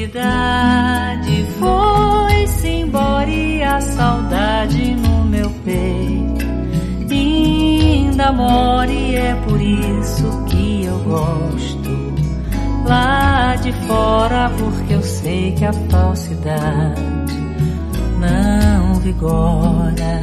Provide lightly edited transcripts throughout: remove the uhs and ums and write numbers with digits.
Felicidade foi-se embora e a saudade no meu peito ainda mora, e é por isso que eu gosto lá de fora, porque eu sei que a falsidade não vigora.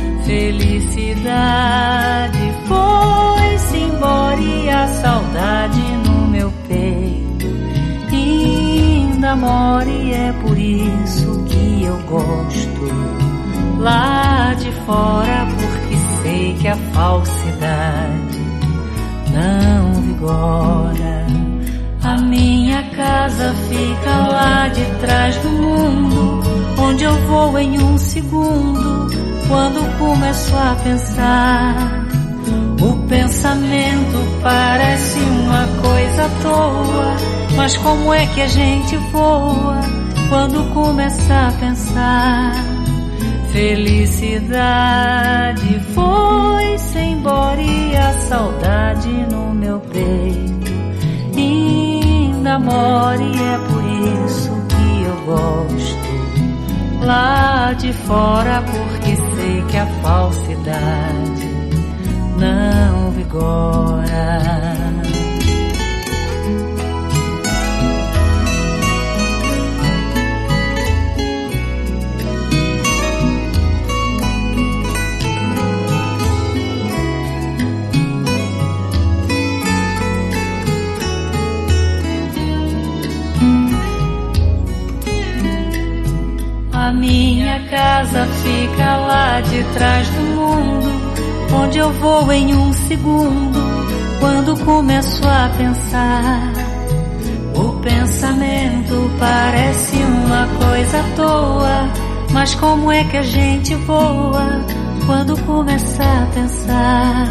Felicidade foi-se embora e a saudade no meu peito ainda mora, e é por isso que eu gosto lá de fora, porque sei que a falsidade não vigora. A minha casa fica lá de trás do mundo, onde eu vou em um segundo quando começo a pensar. O pensamento parece uma coisa à toa, mas como é que a gente voa quando começa a pensar? Felicidade foi-se embora e a saudade no meu peito ainda mora, e é por isso que eu gosto lá de fora, porque sei que a falsidade não vigora. A minha casa fica lá de trás do mundo, onde eu vou em um segundo quando começo a pensar. O pensamento parece uma coisa à toa, mas como é que a gente voa quando começa a pensar?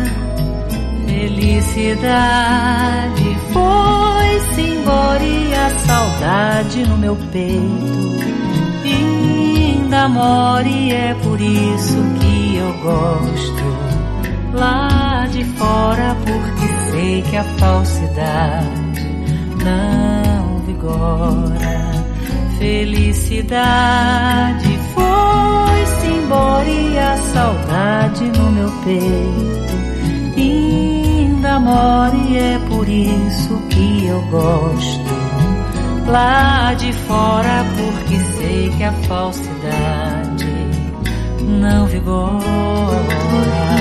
Felicidade foi-se embora e a saudade no meu peito ainda mora, e é por isso que eu gosto lá de fora, porque sei que a falsidade não vigora. Felicidade foi-se embora e a saudade no meu peito ainda mora, e é por isso que eu gosto lá de fora, porque sei que a falsidade não vigora.